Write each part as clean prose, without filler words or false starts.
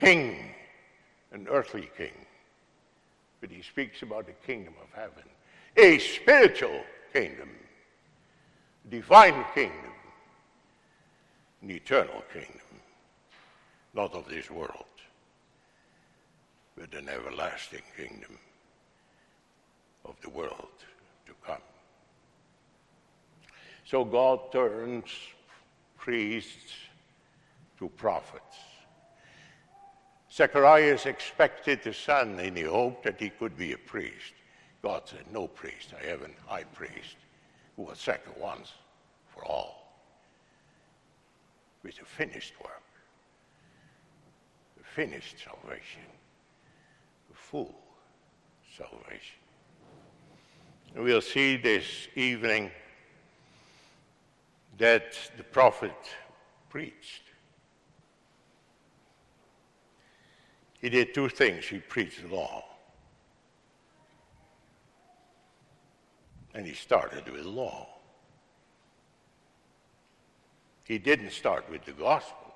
king, an earthly king, but he speaks about the kingdom of heaven, a spiritual kingdom, divine kingdom, an eternal kingdom, not of this world, but an everlasting kingdom of the world to come. So God turns priests to prophets. Zacharias expected a son, and he hoped that he could be a priest. God said, no priest, I have a high priest who was second once for all, with a finished work, a finished salvation, a full salvation. And we'll see this evening that the prophet preached. He did two things. He preached the law, and he started with law. He didn't start with the gospel.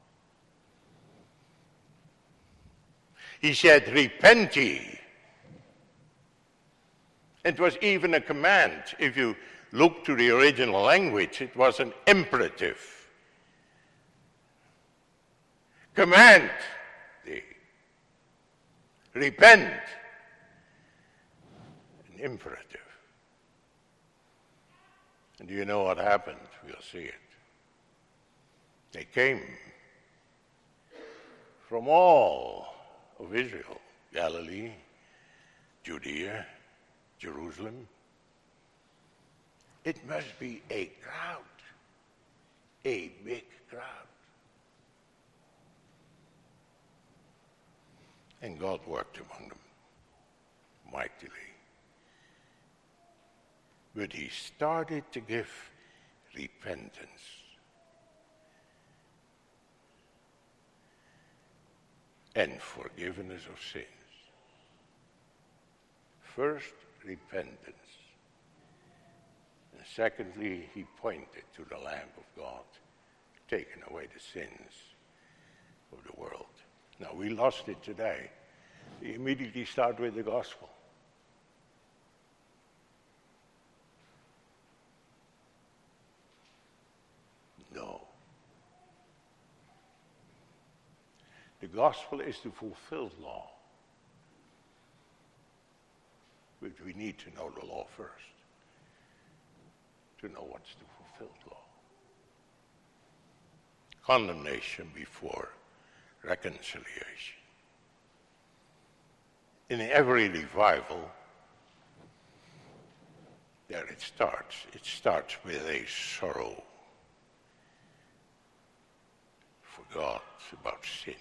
He said, repent ye. It was even a command. If you look to the original language, it was an imperative. Command thee. Repent. An imperative. And do you know what happened? We'll see it. They came from all of Israel, Galilee, Judea, Jerusalem. It must be a crowd, a big crowd. And God worked among them mightily. But he started to give repentance. And forgiveness of sins. First, repentance. And secondly, he pointed to the Lamb of God, taking away the sins of the world. Now, we lost it today. We immediately start with the gospel. No. The gospel is the fulfilled law. But we need to know the law first, to know what's the fulfilled law. Condemnation before reconciliation. In every revival, there it starts. It starts with a sorrow for God about sin.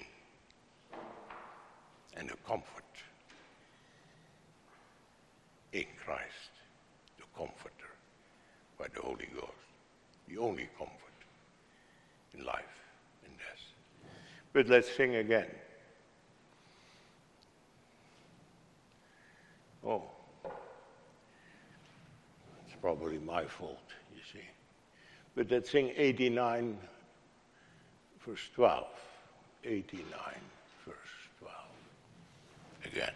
And a comfort in Christ, the Comforter, by the Holy Ghost, the only comfort in life and death. But let's sing again. Oh, it's probably my fault, you see. But let's sing 89, verse 12. 89, verse 12. Again.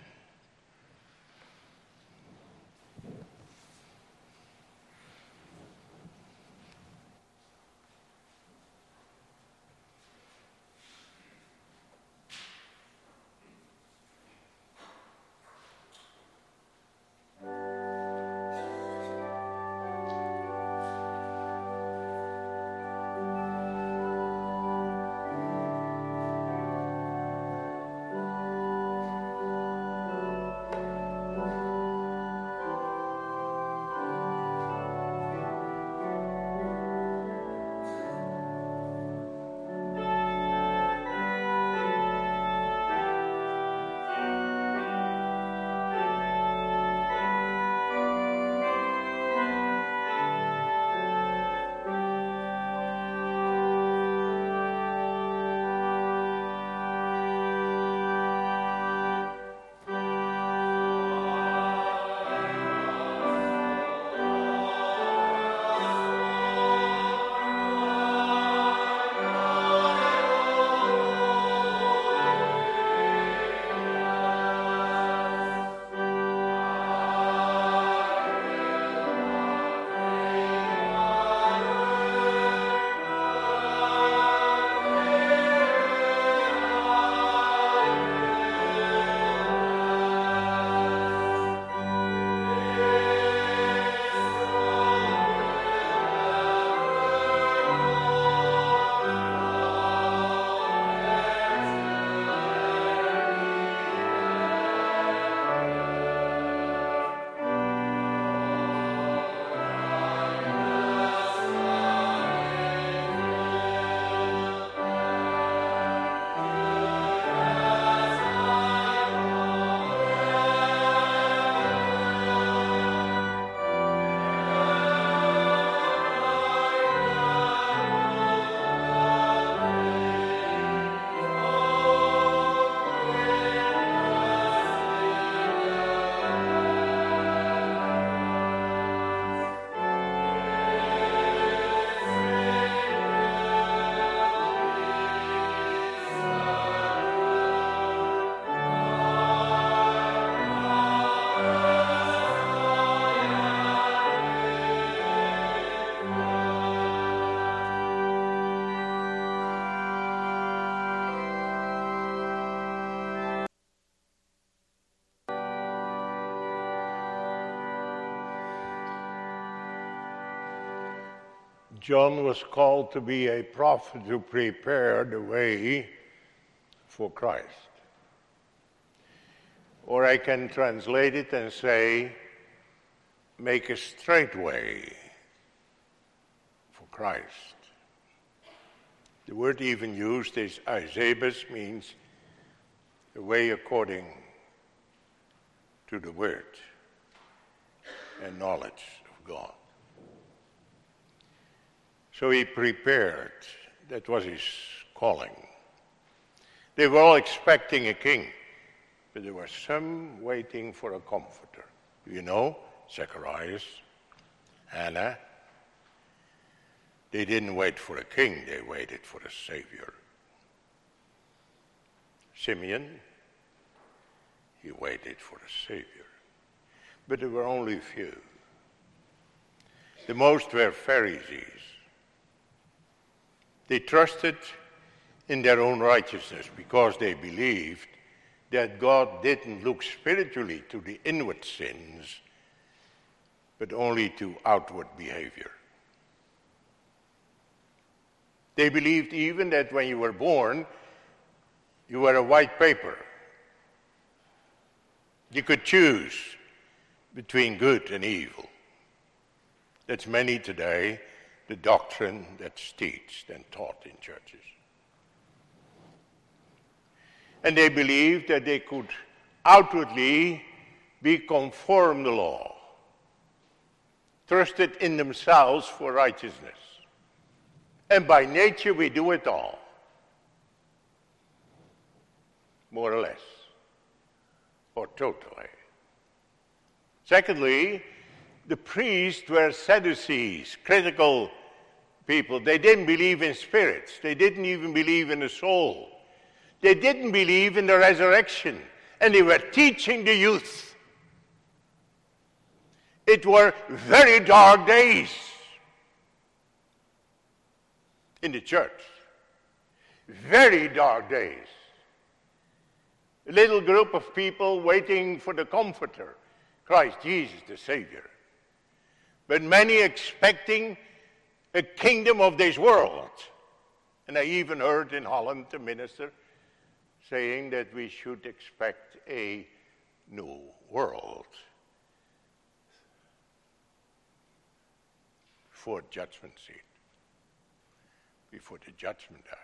John was called to be a prophet to prepare the way for Christ. Or I can translate it and say, make a straight way for Christ. The word even used is Eusebus, means the way according to the word and knowledge of God. So he prepared. That was his calling. They were all expecting a king, but there were some waiting for a comforter. Do you know? Zacharias, Hannah. They didn't wait for a king, they waited for a savior. Simeon, he waited for a savior. But there were only few. The most were Pharisees. They trusted in their own righteousness because they believed that God didn't look spiritually to the inward sins, but only to outward behavior. They believed even that when you were born, you were a white paper. You could choose between good and evil. That's many today, the doctrine that's taught and taught in churches. And they believed that they could outwardly be conform to the law, trusted in themselves for righteousness. And by nature we do it all, more or less, or totally. Secondly, the priests were Sadducees, critical people. They didn't believe in spirits. They didn't even believe in the soul. They didn't believe in the resurrection. And they were teaching the youth. It were very dark days in the church. Very dark days. A little group of people waiting for the Comforter, Christ Jesus the Savior. But many expecting a kingdom of this world. And I even heard in Holland a minister saying that we should expect a new world before judgment seat, before the judgment day.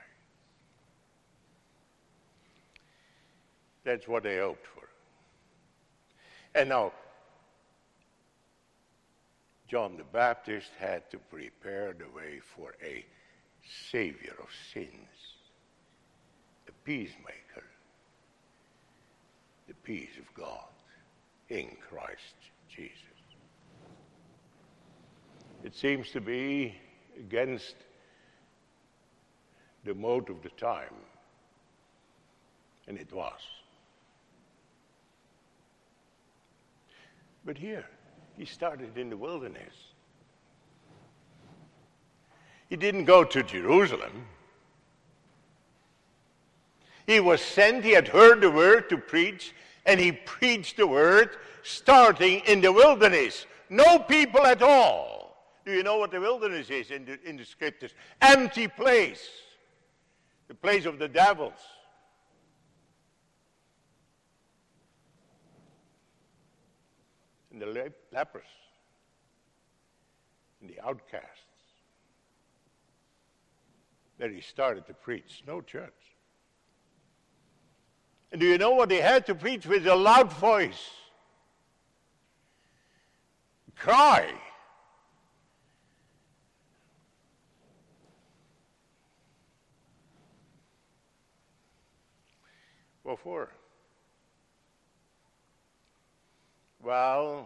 That's what they hoped for. And now, John the Baptist had to prepare the way for a savior of sins, a peacemaker, the peace of God in Christ Jesus. It seems to be against the mode of the time, and it was. But here, he started in the wilderness. He didn't go to Jerusalem. He was sent, he had heard the word to preach, and he preached the word starting in the wilderness. No people at all. Do you know what the wilderness is in the scriptures? Empty place. The place of the devils. And the lepers. And the outcasts. There he started to preach. No church. And do you know what he had to preach with a loud voice? Cry. What for? Well,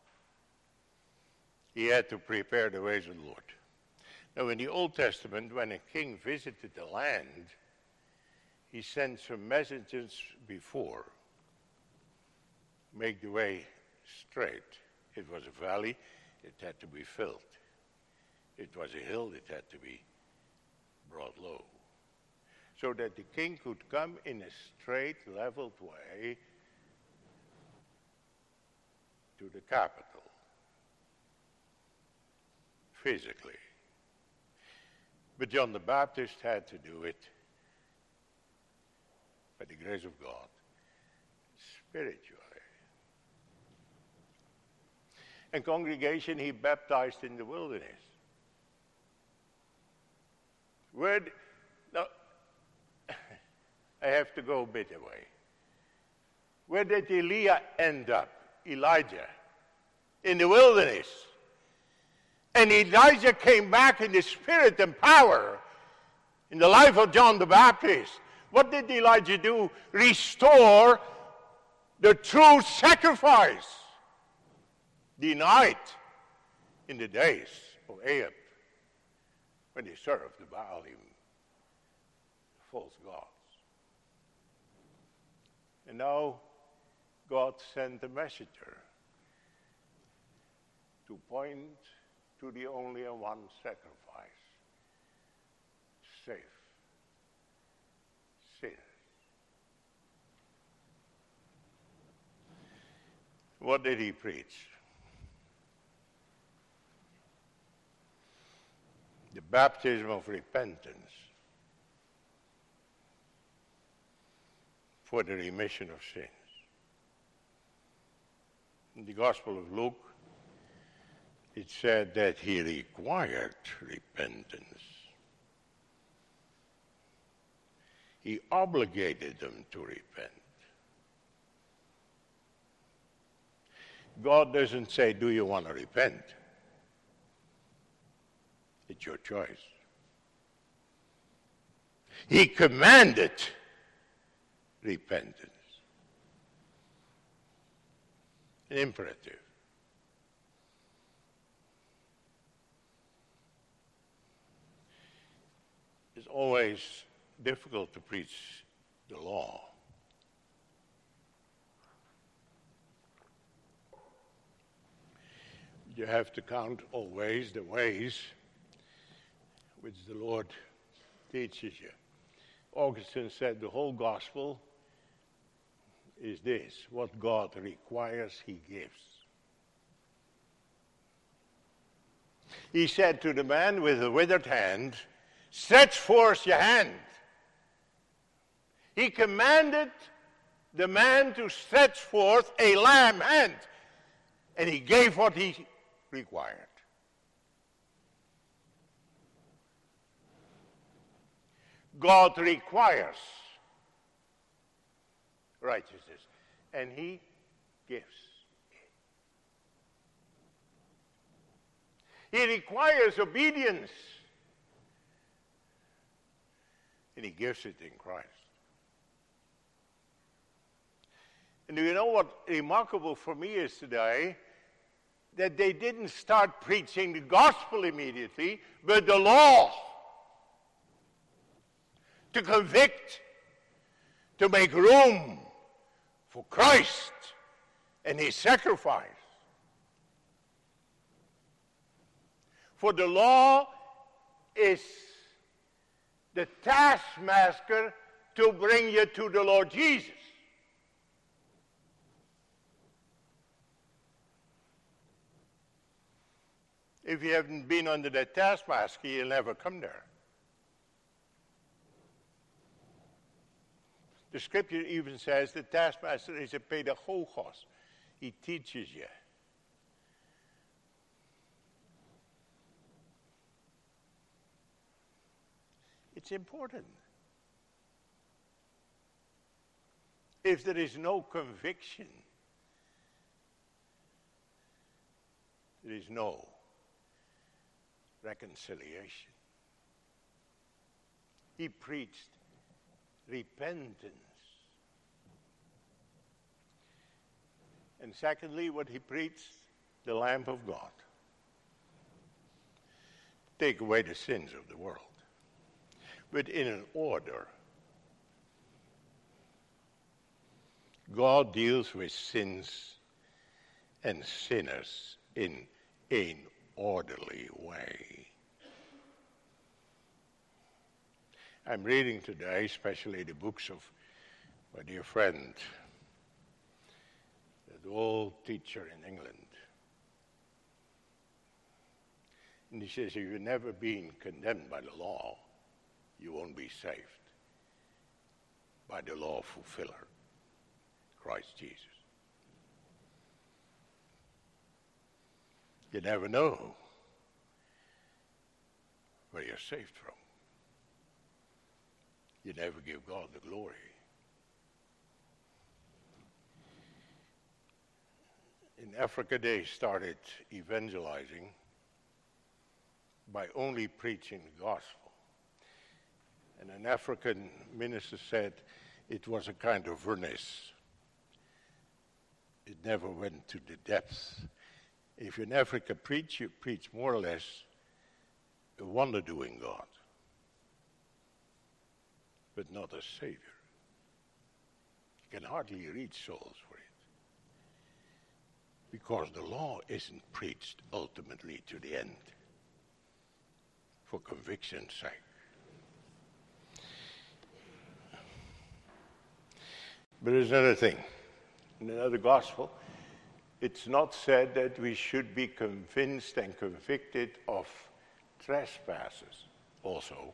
he had to prepare the ways of the Lord. Now, in the Old Testament, when a king visited the land, he sent some messengers before. Make the way straight. It was a valley, it had to be filled. It was a hill, it had to be brought low. So that the king could come in a straight, leveled way to the capital, physically. But John the Baptist had to do it by the grace of God, spiritually. And congregation, he baptized in the wilderness. Now, I have to go a bit away. Where did Elijah end up? Elijah. In the wilderness. And Elijah came back in the spirit and power in the life of John the Baptist. What did Elijah do? Restore the true sacrifice denied in the days of Ahab when they served the Baalim, the false gods. And now God sent a messenger to point to the only and one sacrifice, save sinners. What did he preach? The baptism of repentance for the remission of sins. In the Gospel of Luke, it said that he required repentance. He obligated them to repent. God doesn't say, do you want to repent? It's your choice. He commanded repentance. An imperative. It's always difficult to preach the law. You have to count always the ways which the Lord teaches you. Augustine said the whole gospel is this: what God requires, he gives. He said to the man with the withered hand, stretch forth your hand. He commanded the man to stretch forth a lamb hand, and he gave what he required. God requires righteousness, and he gives it. He requires obedience, and he gives it in Christ. And do you know what remarkable for me is today? That they didn't start preaching the gospel immediately, but the law. To convict, to make room for Christ and his sacrifice. For the law is the taskmaster to bring you to the Lord Jesus. If you haven't been under that taskmaster, you'll never come there. The scripture even says the taskmaster is a pedagogos. He teaches you. It's important. If there is no conviction, there is no reconciliation. He preached repentance. And secondly, what he preached, the Lamb of God. Take away the sins of the world. But in an order. God deals with sins and sinners in an orderly way. I'm reading today, especially the books of my dear friend, the old teacher in England. And he says, if you've never been condemned by the law, you won't be saved by the law fulfiller, Christ Jesus. You never know where you're saved from. You never give God the glory. In Africa, they started evangelizing by only preaching the gospel. And an African minister said it was a kind of furnace. It never went to the depths. If in Africa preach, you preach more or less a wonder-doing God, but not a Savior. You can hardly reach souls for it. Because the law isn't preached ultimately to the end for conviction's sake. But there's another thing. In another gospel, it's not said that we should be convinced and convicted of trespasses also.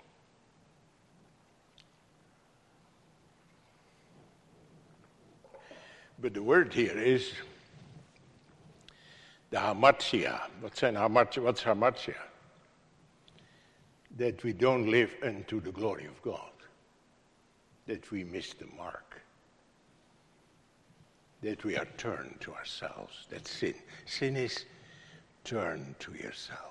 But the word here is the hamartia. What's hamartia? That we don't live unto the glory of God. That we miss the mark. That we are turned to ourselves. That's sin. Sin is turn to yourself.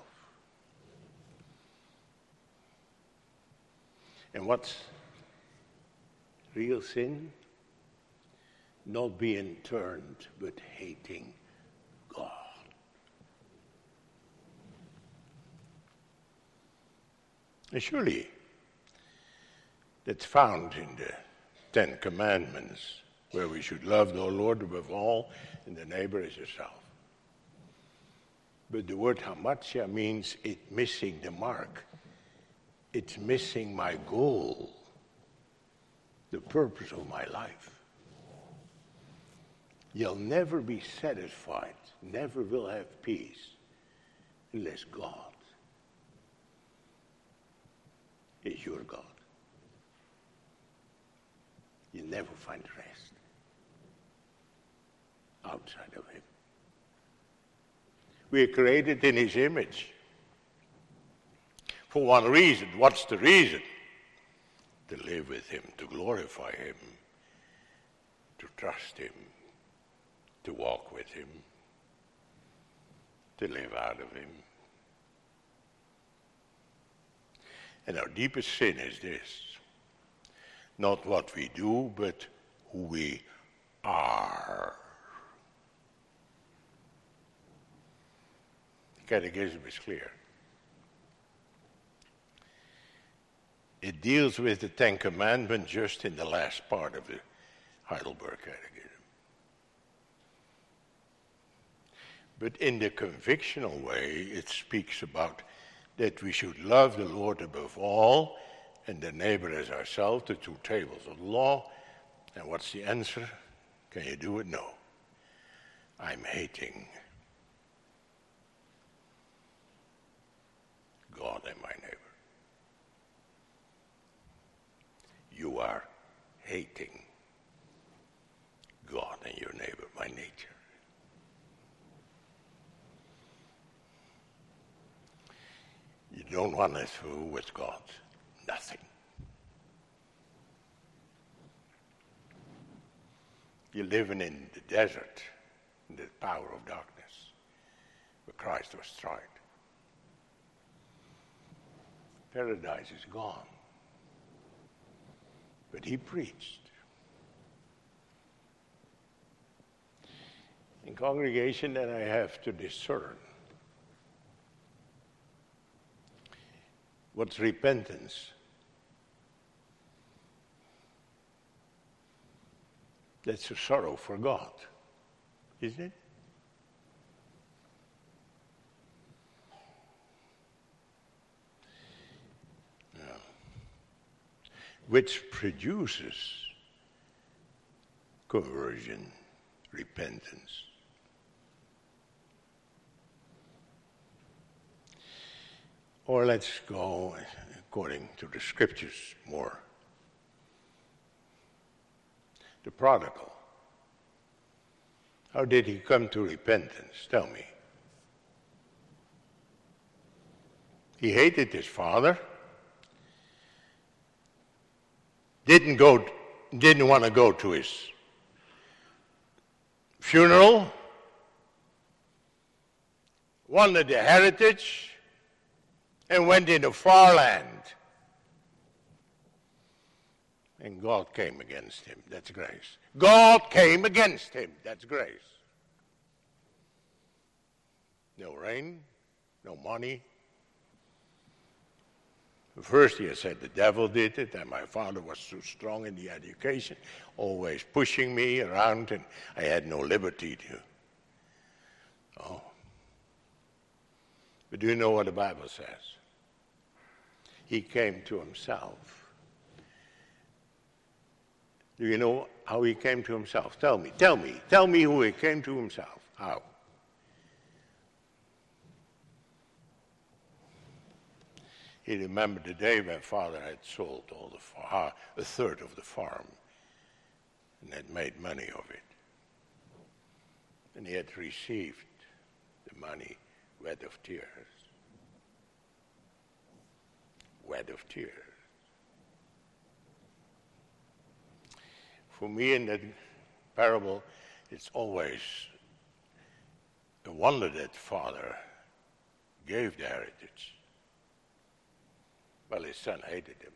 And what's real sin? Not being turned, but hating God. And surely, that's found in the Ten Commandments, where we should love the Lord above all and the neighbor as yourself. But the word hamartia means it missing the mark. It's missing my goal, the purpose of my life. You'll never be satisfied, never will have peace, unless God is your God. You'll never find rest outside of him. We are created in his image. For one reason. What's the reason? To live with him, to glorify him, to trust him, to walk with him, to live out of him. And our deepest sin is this. Not what we do, but who we are. The Catechism is clear. It deals with the Ten Commandments just in the last part of the Heidelberg Catechism. But in the convictional way, it speaks about that we should love the Lord above all and the neighbor as ourselves, the two tables of the law. And what's the answer? Can you do it? No. I'm hating God and my neighbor. You are hating God and your neighbor by nature. You don't want to fool with God. Nothing. You're living in the desert, in the power of darkness, where Christ was tried. Paradise is gone. But he preached. In congregation, then I have to discern what's repentance. That's a sorrow for God, isn't it? Yeah. Which produces conversion, repentance. Or let's go according to the scriptures more. The prodigal. How did he come to repentance? Tell me. He hated his father. Didn't want to go to his funeral. Wanted the heritage and went into far land. And God came against him. That's grace. God came against him. That's grace. No rain, no money. First he said the devil did it, and my father was too strong in the education, always pushing me around, and I had no liberty to. Oh. But do you know what the Bible says? He came to himself. Do you know how he came to himself? Tell me who he came to himself. How? He remembered the day when father had sold all a third of the farm and had made money of it. And he had received the money wet of tears. Wet of tears. For me in that parable, it's always a wonder that father gave the heritage. Well, his son hated him.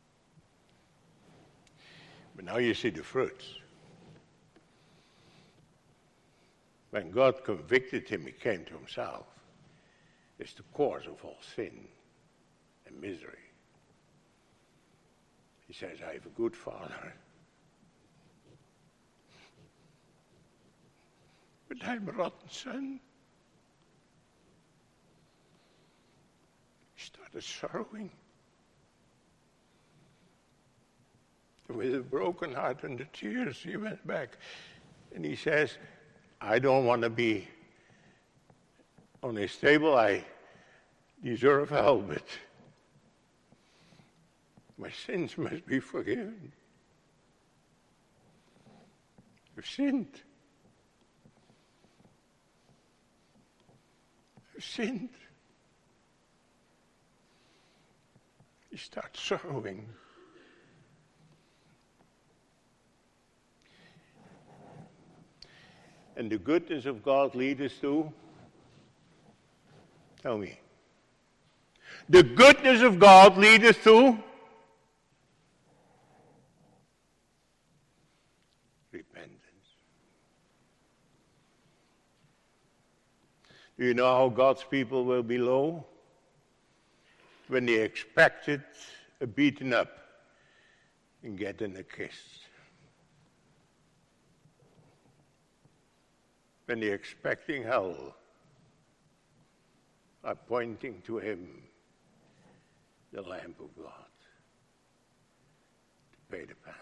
But now you see the fruits. When God convicted him, he came to himself. It's the cause of all sin and misery. He says, I have a good father. But I'm a rotten son. He started sorrowing. With a broken heart and the tears, he went back. And he says, I don't want to be on his table. I deserve hell, but my sins must be forgiven. I've sinned. I've sinned. He starts sorrowing. And the goodness of God lead us to? Tell me. The goodness of God lead us to? Repentance. Do you know how God's people will be low? When they expected a beaten up and getting a kiss. When they're expecting hell, are pointing to him, the Lamb of God, to pay the penalty.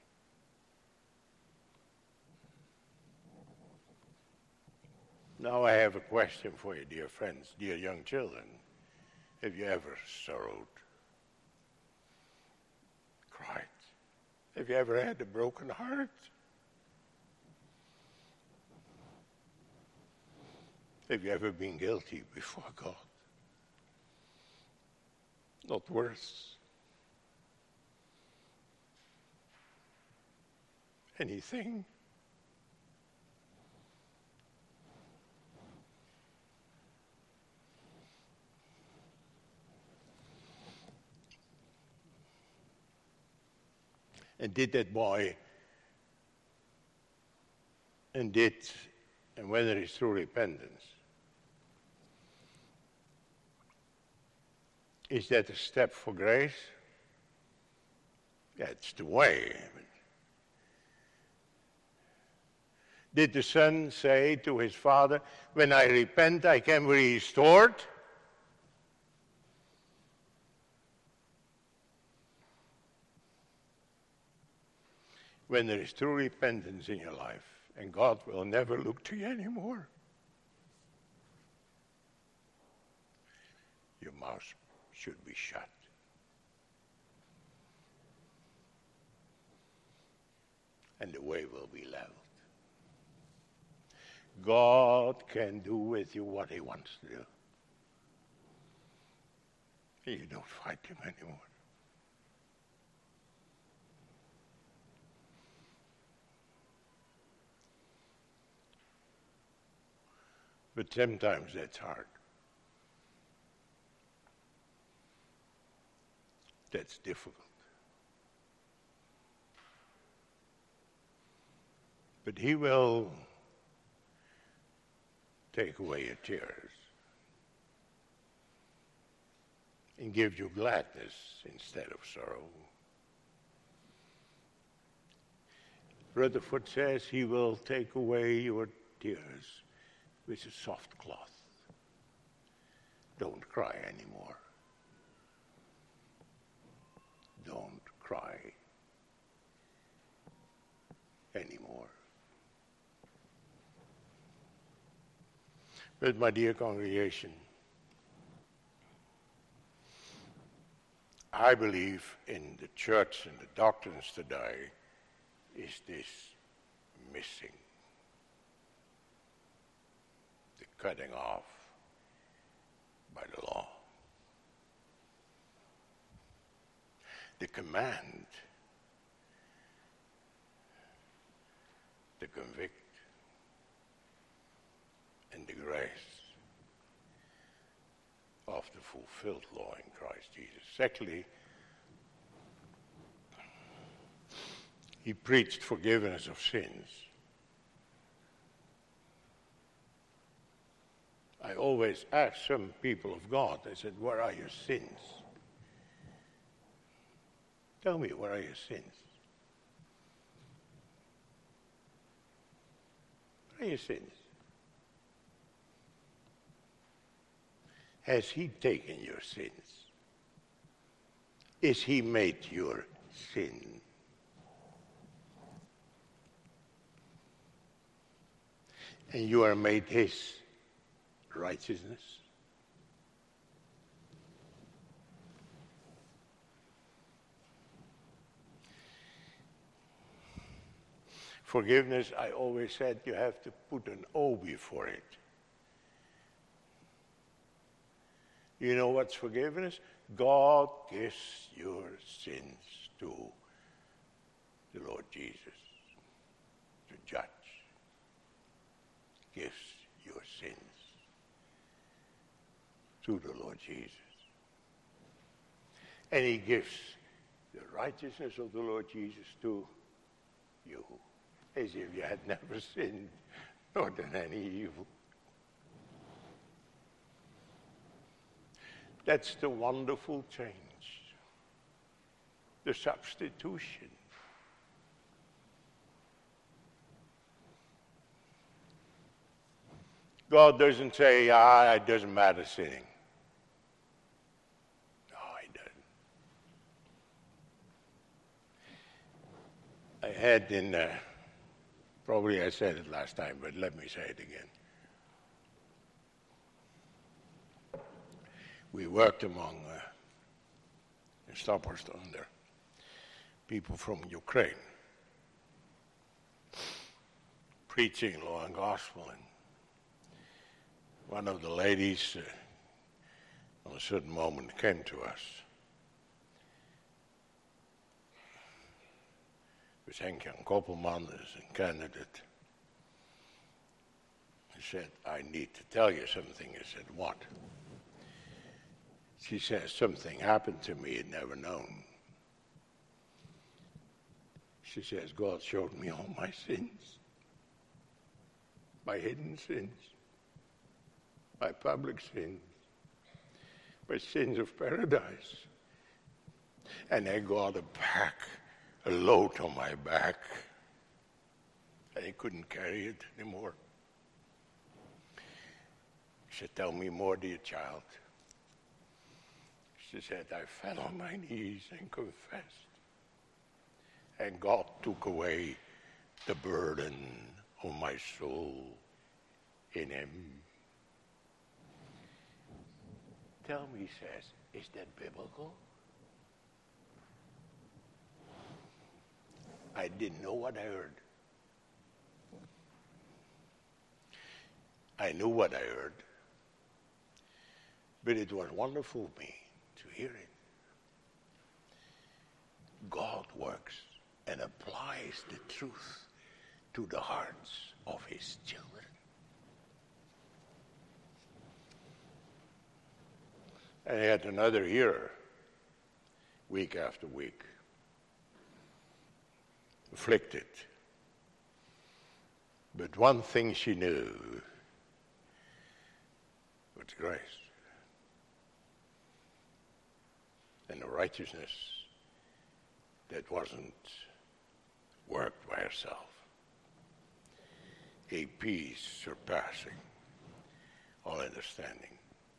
Now I have a question for you, dear friends, dear young children. Have you ever sorrowed, cried? Have you ever had a broken heart? Have you ever been guilty before God? Not worse. Anything? And did that boy, and whether it's through repentance, is that a step for grace? That's the way. Did the son say to his father, when I repent, I can be restored? When there is true repentance in your life, and God will never look to you anymore. your mouth should be shut. And the way will be leveled. God can do with you what he wants to do. You don't fight him anymore. But sometimes that's hard. That's difficult. But he will take away your tears and give you gladness instead of sorrow. Rutherford says he will take away your tears with a soft cloth. Don't cry anymore. Don't cry anymore. But my dear congregation, I believe in the church and the doctrines today is this missing. The cutting off by the law. The command to convict and the grace of the fulfilled law in Christ Jesus. Secondly, he preached forgiveness of sins. I always ask some people of God, I said, where are your sins? Tell me, where are your sins? Where are your sins? Has he taken your sins? Is he made your sin? And you are made his righteousness? Forgiveness, I always said, you have to put an O before it. You know what's forgiveness? God gives your sins to the Lord Jesus, to judge. Gives your sins to the Lord Jesus. And he gives the righteousness of the Lord Jesus to you, as if you had never sinned nor done any evil. That's the wonderful change, the substitution. God doesn't say, it doesn't matter sinning. No, he doesn't. I had probably I said it last time, but let me say it again. We worked among in Stapelstone there, people from Ukraine, preaching law and gospel. And one of the ladies, on a certain moment, came to us. With Henk-Jan Koppelman as a candidate. He said, I need to tell you something. I said, what? She says, something happened to me I'd never known. She says, God showed me all my sins, my hidden sins, my public sins, my sins of paradise. And I got a load on my back. I couldn't carry it anymore. She said, tell me more, dear child. She said, I fell on my knees and confessed. And God took away the burden of my soul in him. tell me, he says, is that biblical? I didn't know what I heard. I knew what I heard. But it was wonderful for me to hear it. God works and applies the truth to the hearts of his children. And I had another hearer, week after week, afflicted. But one thing she knew was grace and the righteousness that wasn't worked by herself. A peace surpassing all understanding.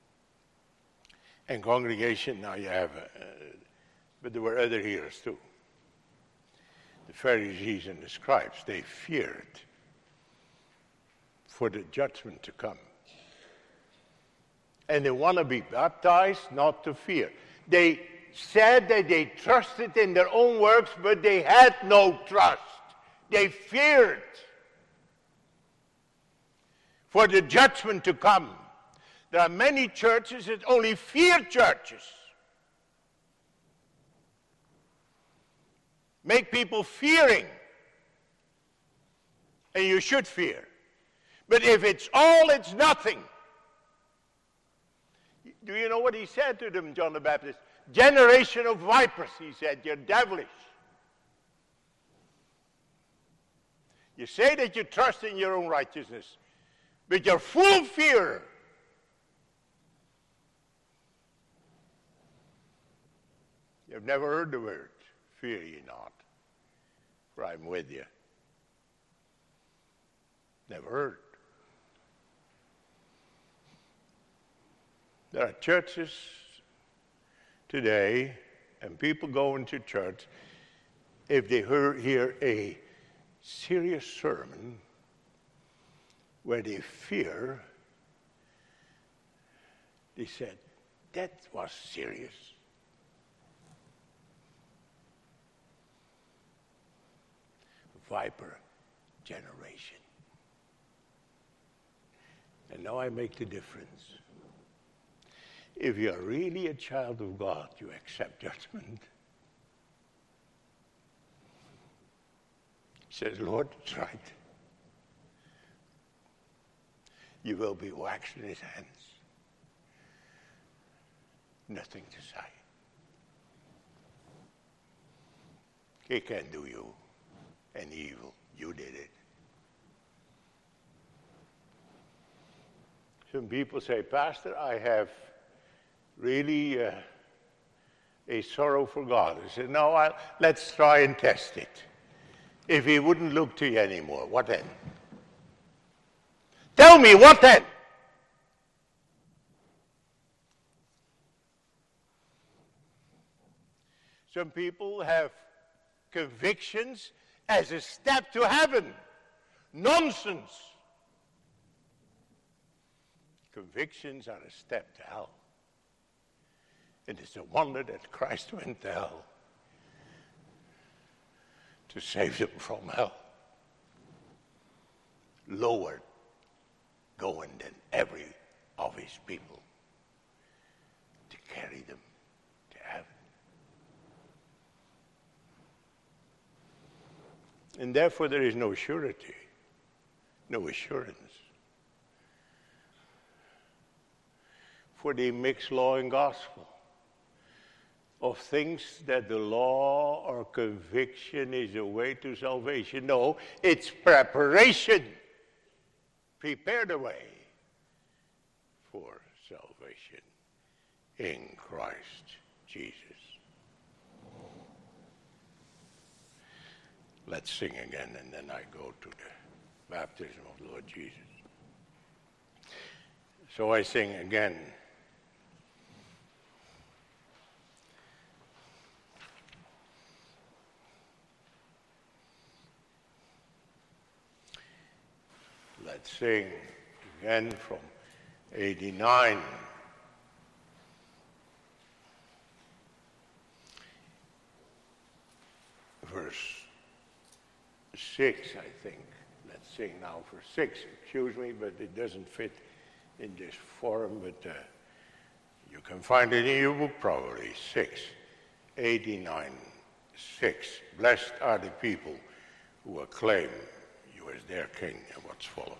And congregation, now you have, but there were other hearers too. The Pharisees and the scribes, they feared for the judgment to come. And they want to be baptized, not to fear. They said that they trusted in their own works, but they had no trust. They feared for the judgment to come. There are many churches that only fear churches. Make people fearing. And you should fear. But if it's all, it's nothing. Do you know what he said to them, John the Baptist? Generation of vipers, he said, you're devilish. You say that you trust in your own righteousness, but you're full of fear. You've never heard the word, fear ye not, for I'm with you. Never heard. There are churches today, and people go into church, if they hear a serious sermon where they fear, they said, that was serious. Viper generation. And now I make the difference. If you are really a child of God, you accept judgment. He says, Lord, it's right. You will be waxed in his hands. Nothing to say. He can't do you any evil. You did it. Some people say, Pastor, I have really a sorrow for God. I said, no, let's try and test it. If he wouldn't look to you anymore, what then? Tell me, what then? Some people have convictions as a step to heaven. Nonsense. Convictions are a step to hell. It is a wonder that Christ went to hell to save them from hell. Lower going than every of his people to carry them to heaven. And therefore there is no surety, no assurance. For they mix law and gospel of things that the law or conviction is a way to salvation. No, it's preparation. Prepare the way for salvation in Christ Jesus. Let's sing again, and then I go to the baptism of the Lord Jesus. So I sing again. Let's sing again from 89. verse 6, I think. Let's sing now verse 6. Excuse me, but it doesn't fit in this forum, but you can find it in your book probably. 6:89, 6. Blessed are the people who acclaim you as their king, and what's following.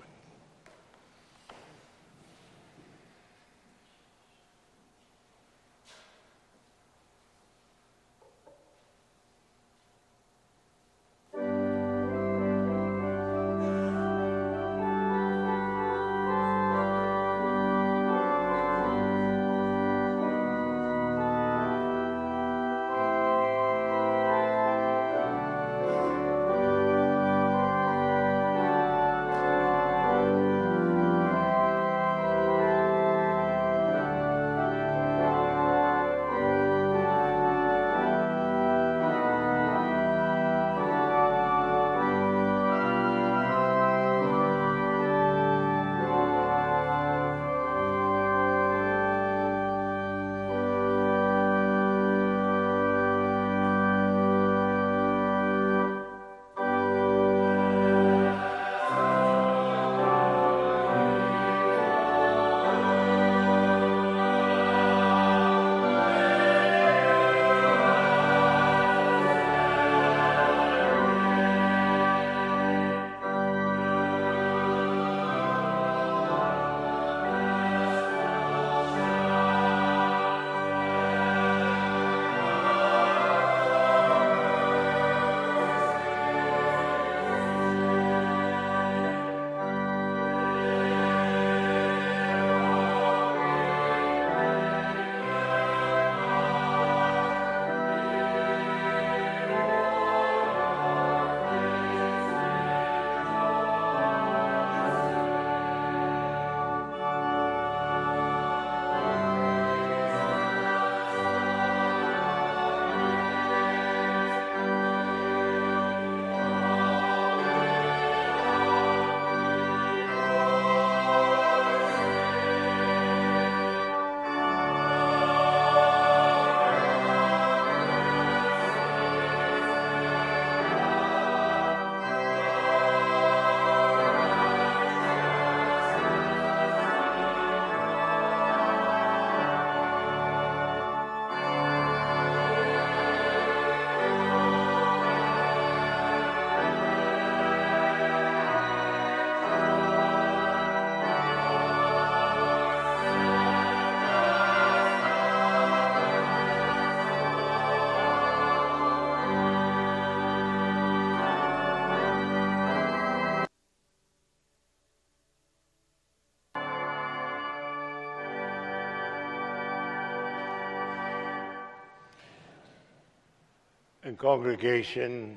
And congregation,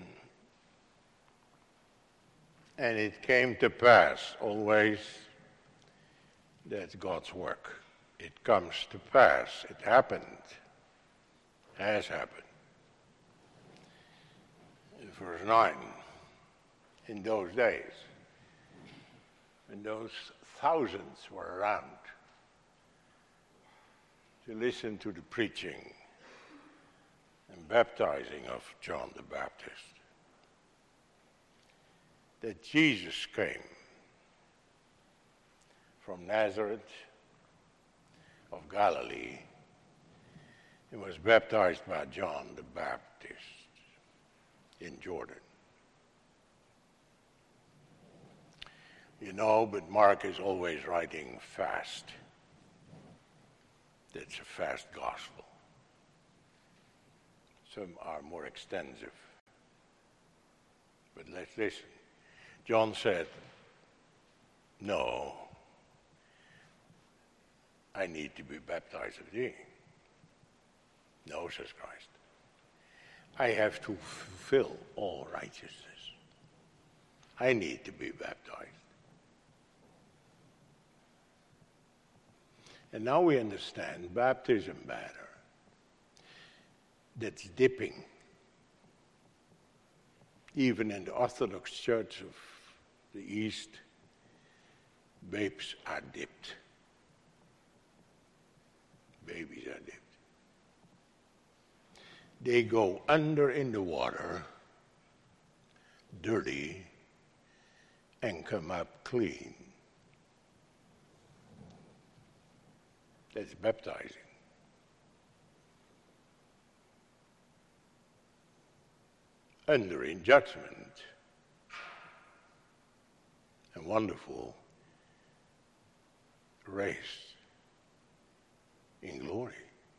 and it came to pass always. That's God's work. It comes to pass. It happened. Has happened. In verse 9, in those days, when those thousands were around to listen to the preaching and baptizing of John the Baptist, that Jesus came from Nazareth of Galilee and was baptized by John the Baptist in Jordan. You know, but Mark is always writing fast. It's a fast gospel. Some are more extensive. But let's listen. John said, "No, I need to be baptized of thee." "No," says Christ. "I have to fulfill all righteousness. I need to be baptized." And now we understand baptism better. That's dipping. Even in the Orthodox Church of the East, babes are dipped. Babies are dipped. They go under in the water dirty and come up clean. That's baptizing. Under in judgment and wonderful, raised in glory.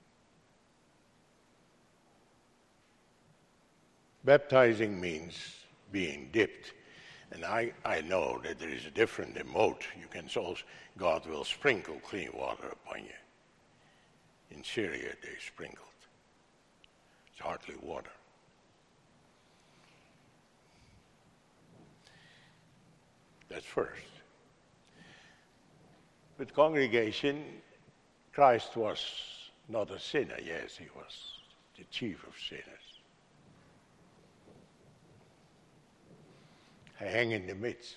Baptizing means being dipped. And I know that there is a different mode. You can also, God will sprinkle clean water upon you. In Syria, they sprinkled. It's hardly water. That's first. But congregation, Christ was not a sinner. Yes, he was the chief of sinners. I hang in the midst.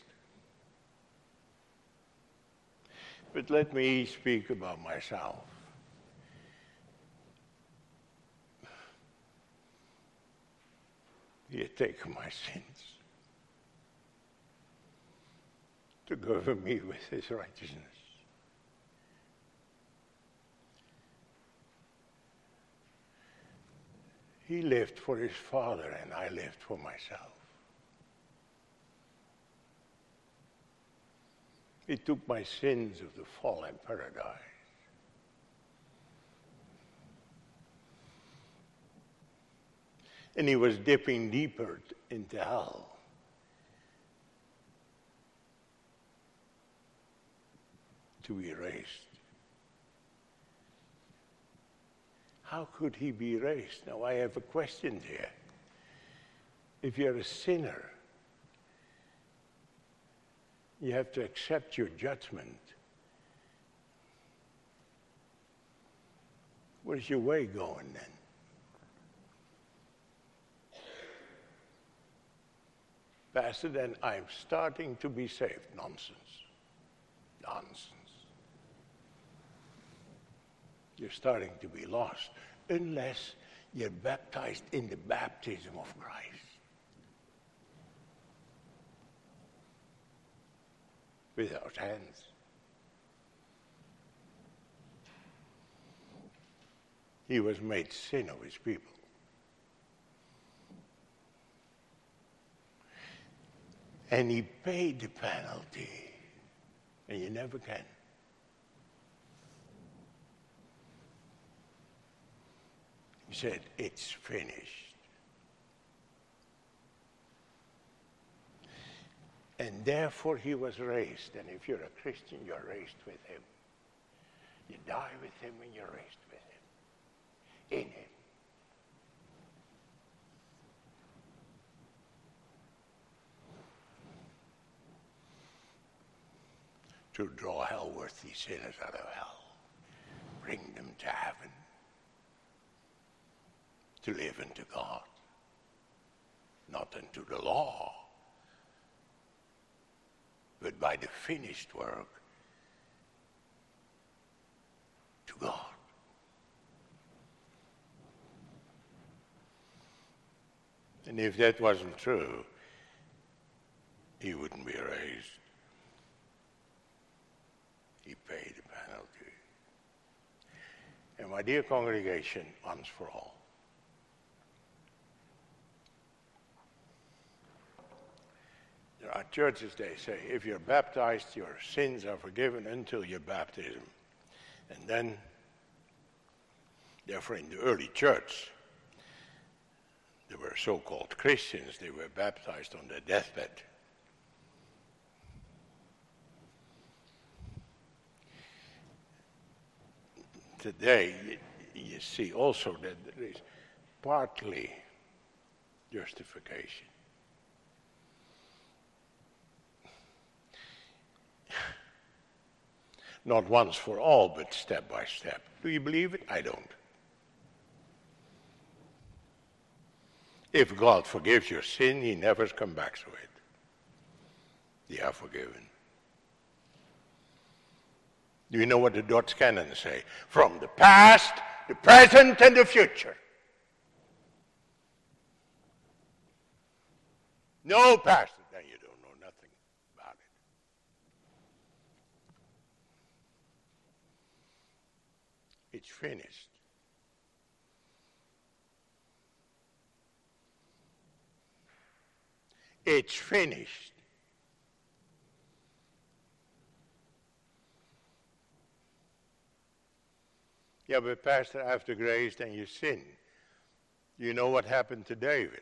But let me speak about myself. He had taken my sins to cover me with his righteousness. He lived for his Father, and I lived for myself. He took my sins of the fallen paradise. And he was dipping deeper into hell. To be raised. How could he be raised? Now I have a question here. If you're a sinner, you have to accept your judgment. Where's your way going then? Pastor, then I'm starting to be saved. Nonsense. Nonsense. You're starting to be lost unless you're baptized in the baptism of Christ. Without hands. He was made sin of his people. And he paid the penalty. And you never can. He said, it's finished. And therefore he was raised. And if you're a Christian, you're raised with him. You die with him and you're raised with him. In him. To draw hell-worthy sinners out of hell. Bring them to heaven. To live unto God. Not unto the law. But by the finished work, to God. And if that wasn't true, he wouldn't be raised. He paid the penalty. And my dear congregation, once for all, there are churches, they say, if you're baptized, your sins are forgiven until your baptism. And then, therefore, in the early church, there were so-called Christians, they were baptized on their deathbed. Today, you see also that there is partly justification. Not once for all, but step by step. Do you believe it? I don't. If God forgives your sin, he never comes back to it. They are forgiven. Do you know what the Dutch canon say? From the past, the present, and the future. No, Pastor, then you don't know nothing about it. It's finished. It's finished. Yeah, but Pastor, after grace, then you sin. You know what happened to David?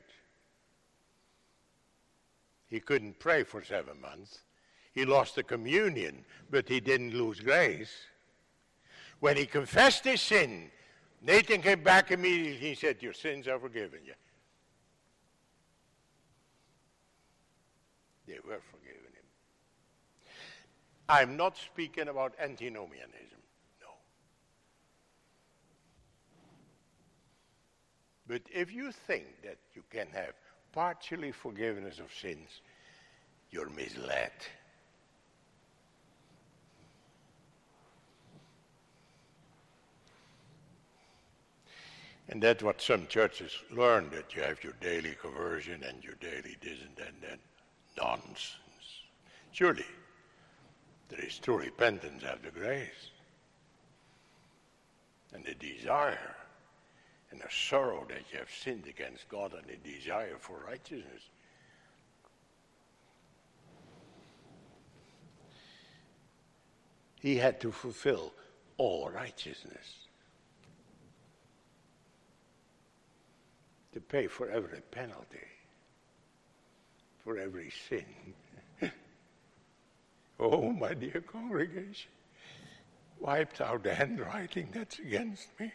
He couldn't pray for 7 months. He lost the communion, but he didn't lose grace. When he confessed his sin, Nathan came back immediately. He said, your sins are forgiven you. They were forgiven him. I'm not speaking about antinomianism, no. But if you think that you can have partially forgiveness of sins, you're misled. And that's what some churches learn, that you have your daily conversion and your daily this and that. Nonsense. Surely, there is true repentance after grace. And the desire and the sorrow that you have sinned against God and the desire for righteousness. He had to fulfill all righteousness to pay for every penalty, for every sin. Oh, my dear congregation, wiped out the handwriting that's against me.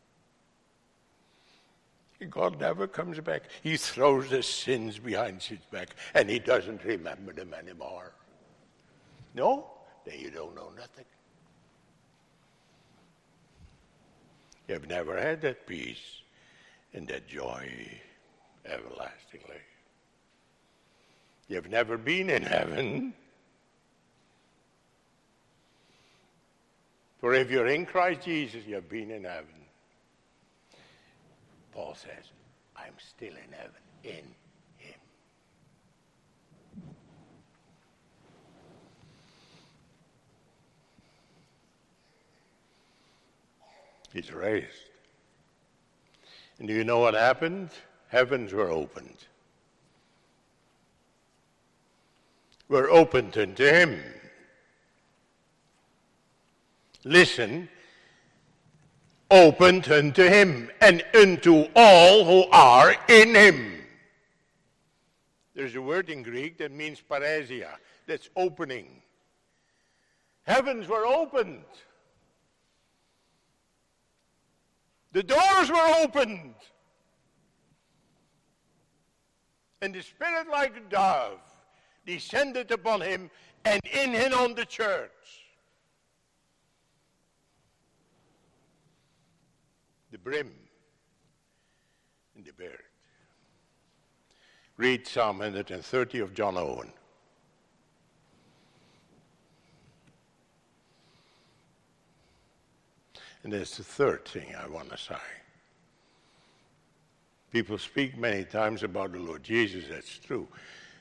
God never comes back. He throws the sins behind his back and he doesn't remember them anymore. No? Then you don't know nothing. You have never had that peace and that joy everlastingly. You have never been in heaven. For if you're in Christ Jesus, you have been in heaven. Paul says, I'm still in heaven, in him. He's raised. And do you know what happened? Heavens were opened. Were opened unto him. Listen, opened unto him and unto all who are in him. There's a word in Greek that means parousia, that's opening. Heavens were opened. The doors were opened. And the Spirit like a dove descended upon him and in him on the church. The brim and the beard. Read Psalm 130 of John Owen. And that's the third thing I want to say. People speak many times about the Lord Jesus, that's true.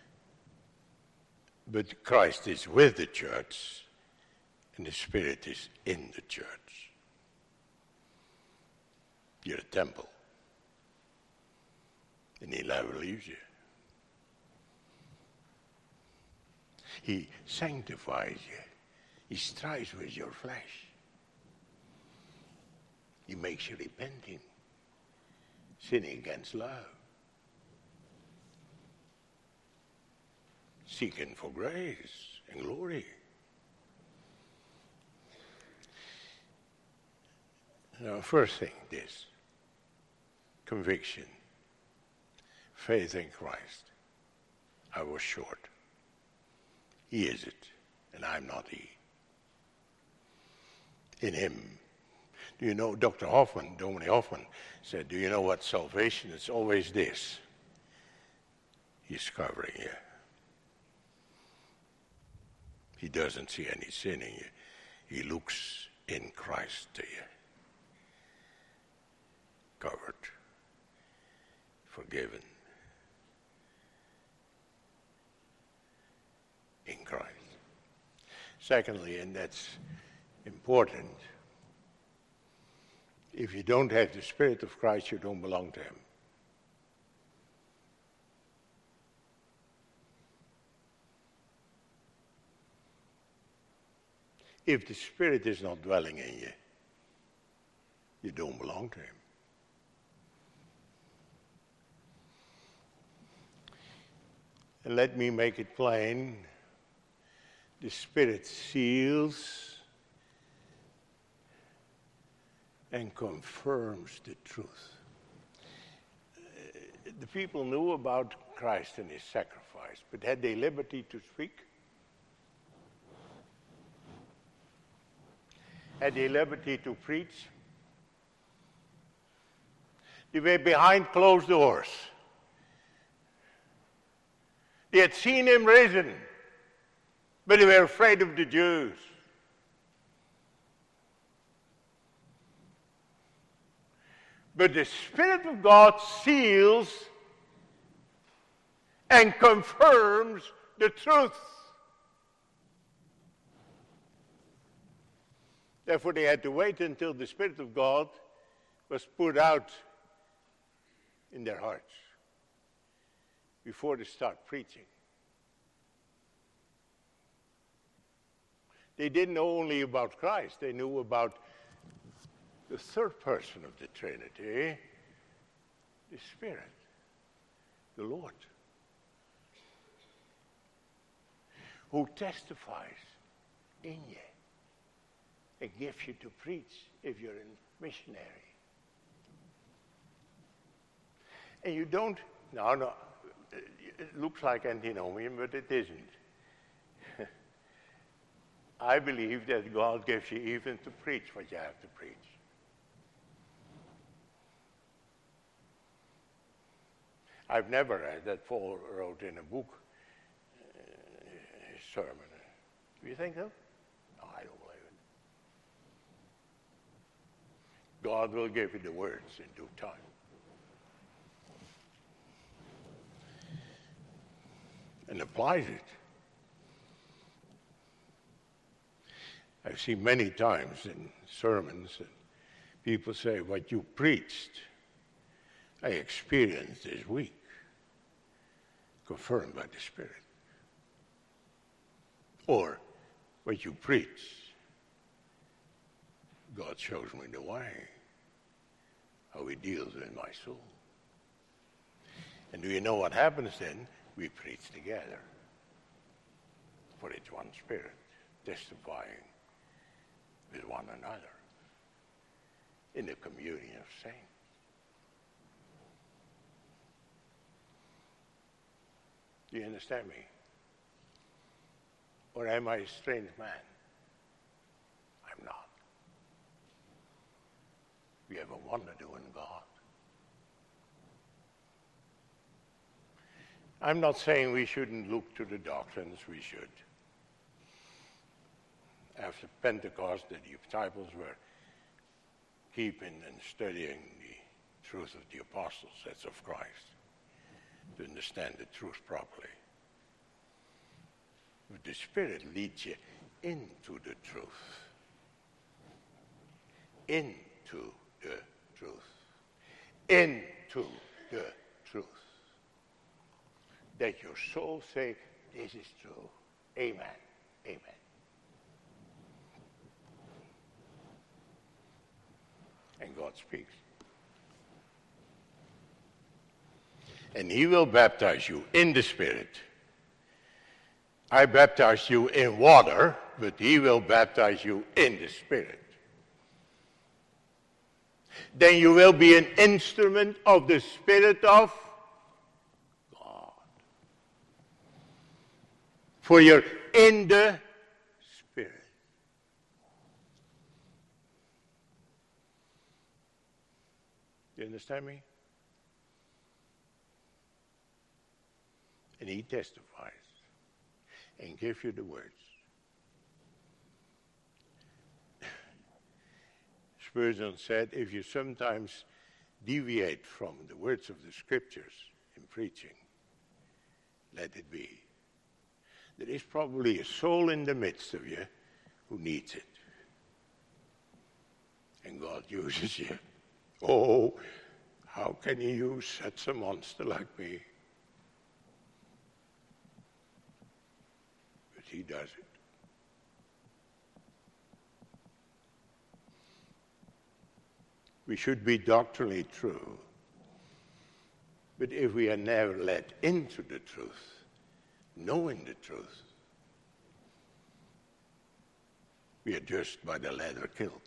But Christ is with the church, and the Spirit is in the church. You're a temple. And he never leaves you. He sanctifies you. He strives with your flesh. He makes you repenting, sinning against love, seeking for grace and glory. Now, first thing, this conviction, faith in Christ. I was short. He is it, and I'm not he. In him. Do you know, Dr. Hoffman, Dominic Hoffman, said, do you know what salvation is? Always this. He's covering you. He doesn't see any sin in you. He looks in Christ to you. Covered. Forgiven. in Christ. Secondly, and that's important, if you don't have the Spirit of Christ, you don't belong to him. If the Spirit is not dwelling in you, you don't belong to him. And let me make it plain. The Spirit seals and confirms the truth. The people knew about Christ and his sacrifice, but had they liberty to speak? Had they liberty to preach? They were behind closed doors. They had seen him risen, but they were afraid of the Jews. But the Spirit of God seals and confirms the truth. Therefore, they had to wait until the Spirit of God was poured out in their hearts before they start preaching. They didn't know only about Christ, they knew about the third person of the Trinity, the Spirit, the Lord, who testifies in you and gives you to preach if you're a missionary. And you don't, no, it looks like antinomian, but it isn't. I believe that God gives you even to preach what you have to preach. I've never read that Paul wrote in a book his sermon. Do you think so? No, I don't believe it. God will give you the words in due time. And applies it. I've seen many times in sermons that people say, what you preached, I experienced this week, confirmed by the Spirit. Or, what you preach, God shows me the way, how he deals with my soul. And do you know what happens then? We preach together. For it's one Spirit, testifying with one another in the communion of saints. Do you understand me? Or am I a strange man? I'm not. We have a wonder doing God. I'm not saying we shouldn't look to the doctrines, we should. After Pentecost, the disciples were keeping and studying the truth of the apostles, that's of Christ, to understand the truth properly. But the Spirit leads you into the truth. Into the truth. Into the truth. That your soul say, this is true. Amen. Amen. And God speaks. And he will baptize you in the Spirit. I baptize you in water, but he will baptize you in the Spirit. Then you will be an instrument of the Spirit of God. For you're in the Spirit. Do you understand me? And he testifies and gives you the words. Spurgeon said, if you sometimes deviate from the words of the Scriptures in preaching, let it be. There is probably a soul in the midst of you who needs it. And God uses you. Oh, how can he use such a monster like me? But he does it. We should be doctrinally true. But if we are never let into the truth, knowing the truth, we are just by the letter killed.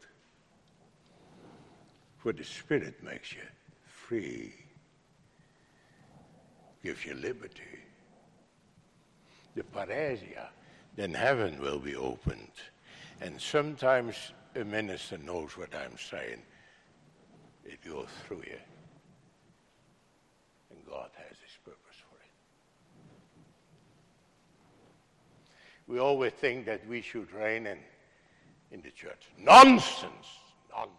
For the Spirit makes you free, gives you liberty. The parousia, then heaven will be opened. And sometimes a minister knows what I'm saying. It goes through you. And God has his purpose for it. We always think that we should reign in the church. Nonsense! Nonsense.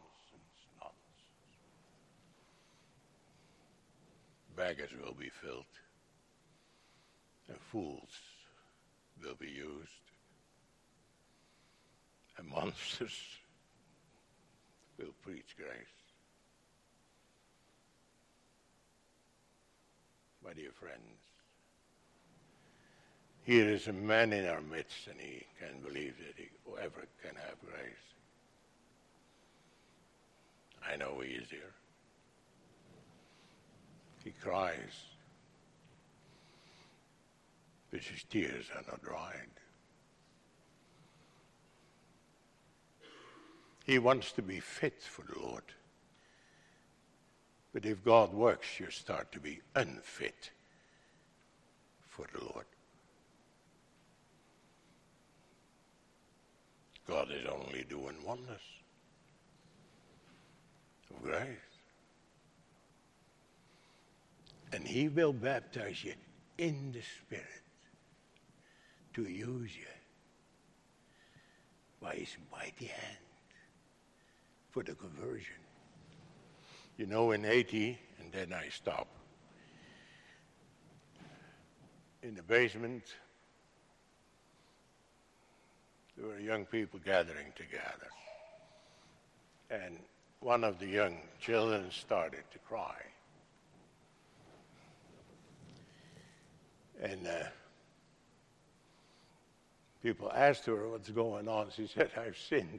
Beggars will be filled, and fools will be used, and monsters will preach grace. My dear friends, here is a man in our midst, and he can believe that he ever can have grace. I know he is here. He cries, but his tears are not dried. He wants to be fit for the Lord. But if God works, you start to be unfit for the Lord. God is only doing wonders of grace. And he will baptize you in the Spirit to use you by his mighty hand for the conversion. You know, in Haiti, and then I stop, in the basement, there were young people gathering together. And one of the young children started to cry. And people asked her what's going on. She said, I've sinned.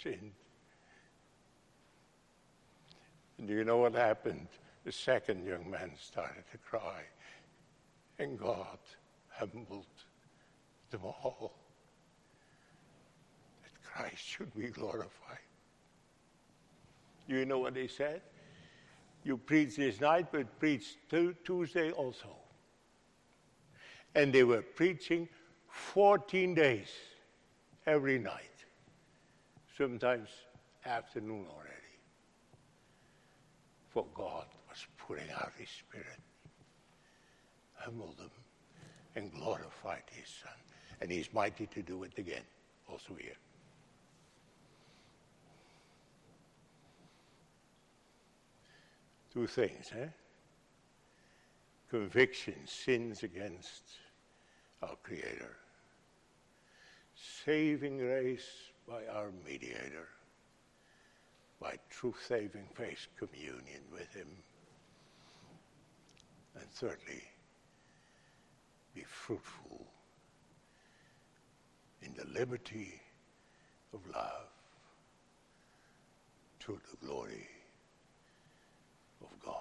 And do you know what happened? The second young man started to cry. And God humbled them all. That Christ should be glorified. You know what they said? You preach this night, but preach Tuesday also. And they were preaching 14 days every night, sometimes afternoon already. For God was pouring out his Spirit, humbled them, and glorified his Son. And he's mighty to do it again, also here. Two things, Conviction, sins against our Creator. Saving grace by our mediator. By truth-saving faith communion with him. And thirdly, be fruitful in the liberty of love to the glory of God.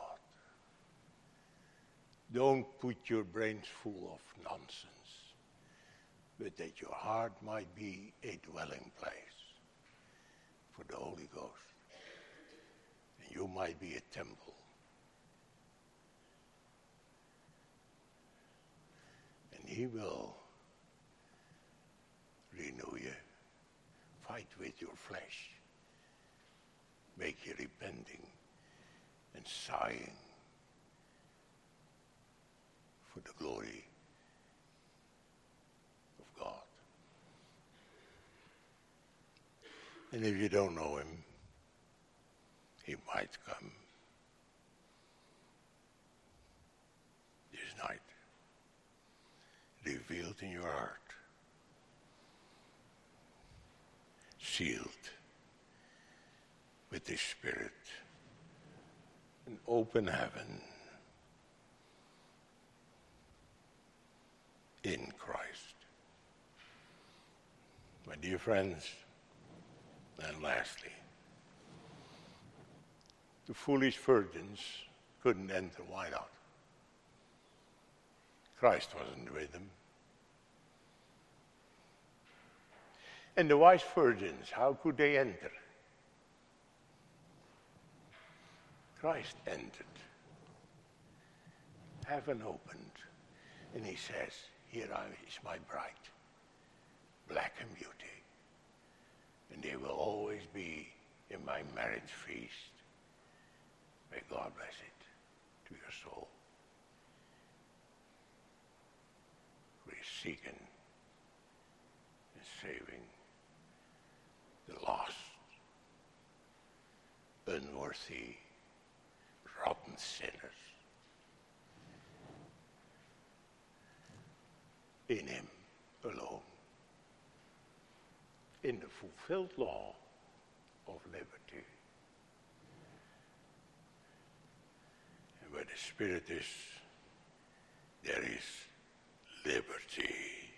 Don't put your brains full of nonsense, but that your heart might be a dwelling place for the Holy Ghost. And you might be a temple. And he will renew you. Fight with your flesh. Make you repenting and sighing for the glory of God. And if you don't know him, he might come this night, revealed in your heart. sealed with His Spirit, an open heaven in Christ. My dear friends, and lastly, the foolish virgins couldn't enter. Why not? Christ wasn't with them. And the wise virgins, how could they enter? Christ entered. Heaven opened. And He says, here is my bride, black and beauty. And they will always be in my marriage feast. May God bless it to your soul. We're seeking and saving the lost, unworthy, rotten sinners. In Him alone. In the fulfilled law of liberty. And where the Spirit is, there is liberty.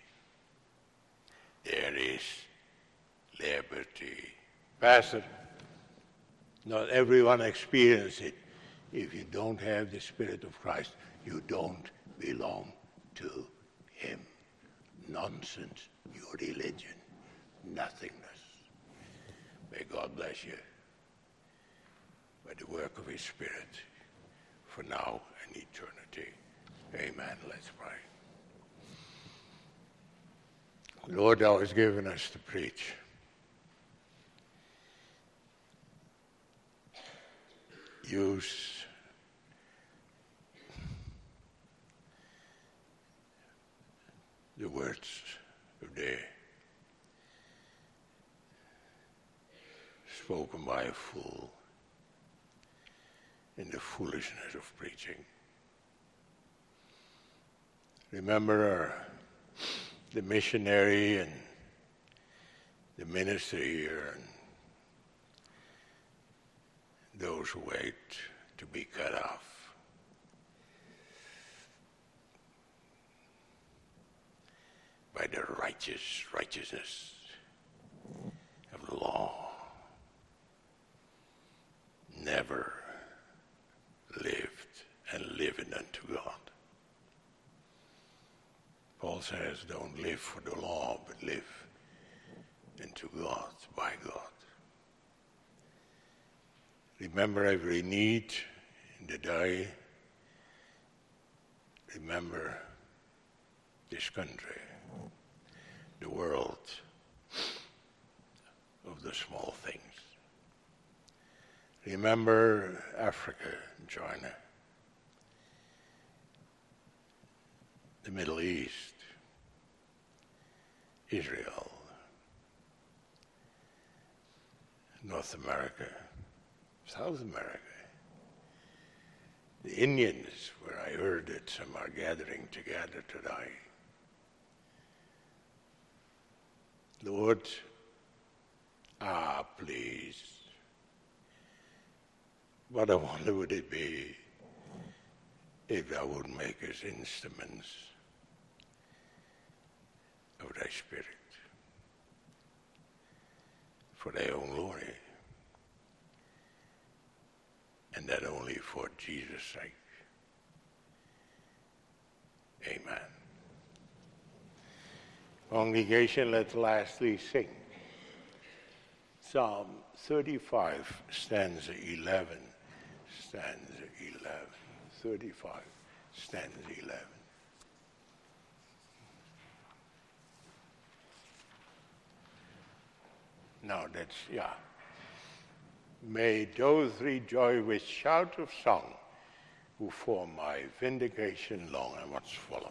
There is liberty. Pastor, not everyone experiences it. If you don't have the Spirit of Christ, you don't belong to Him. Nonsense, your religion, nothingness. May God bless you by the work of His Spirit for now and eternity. Amen. Let's pray. Lord, Thou hast given us to preach. Use the words of day spoken by a fool in the foolishness of preaching. Remember the missionary and the minister here and those who wait to be cut off. By the righteousness of the law, never lived and living unto God. Paul says, don't live for the law, but live unto God, by God. Remember every need in the day. Remember this country, the world of the small things. Remember Africa and China, the Middle East, Israel, North America, South America, the Indians, where I heard that some are gathering together today. Lord, please, what a wonder would it be if Thou would make us instruments of Thy Spirit for Thy own glory, and that only for Jesus' sake. Amen. Congregation, let's lastly sing Psalm 35, stanza 11. Stanza 11. 35, stanza 11. Now that's, yeah. May those rejoice with shout of song who for my vindication long. And what's following?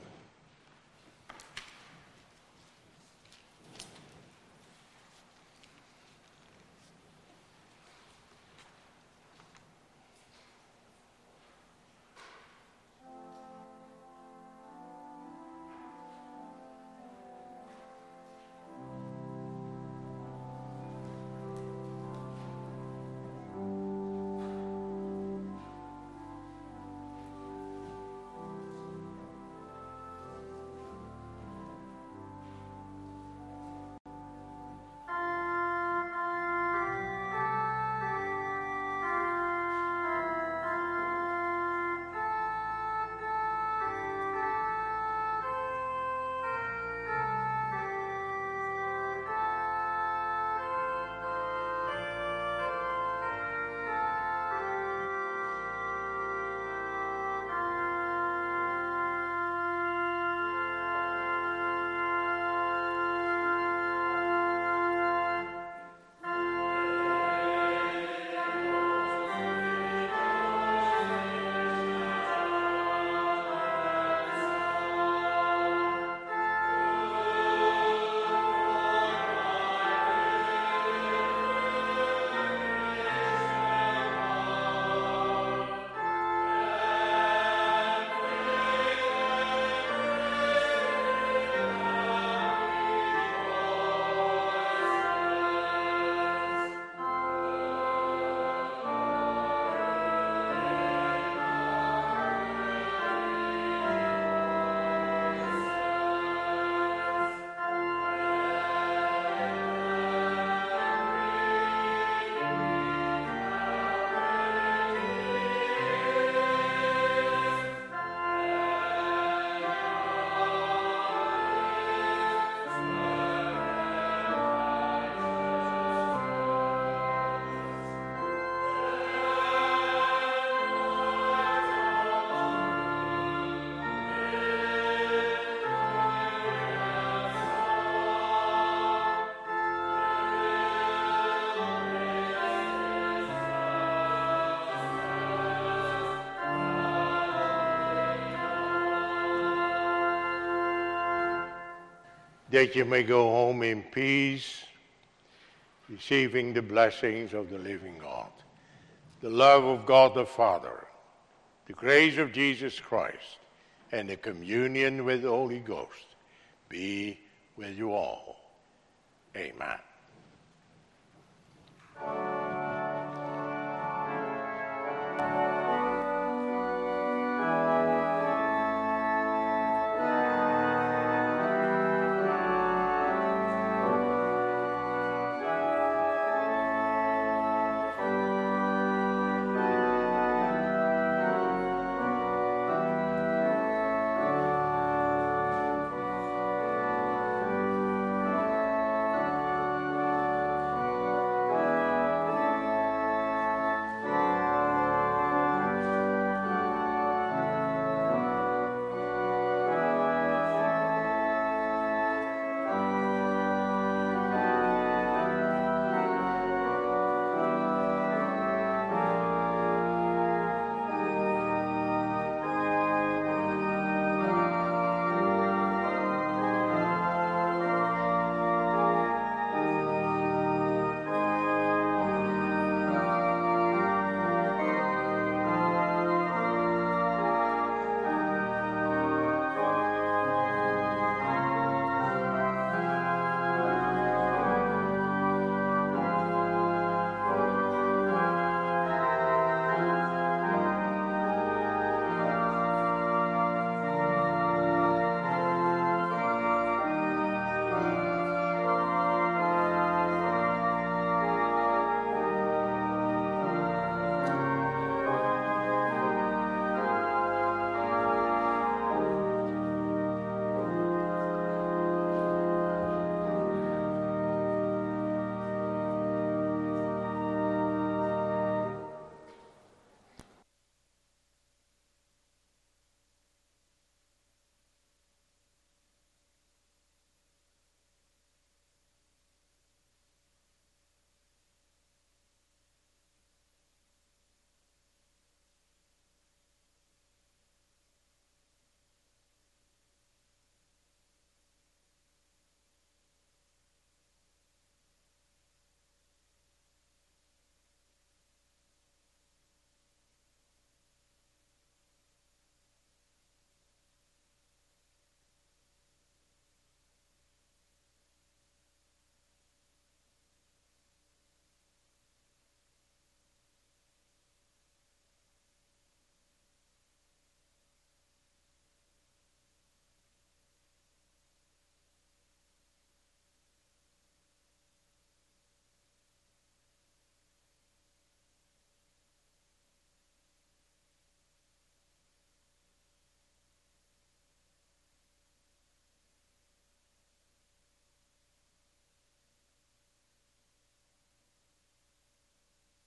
that you may go home in peace, receiving the blessings of the living God. The love of God the Father, the grace of Jesus Christ, and the communion with the Holy Ghost be with you all. Amen.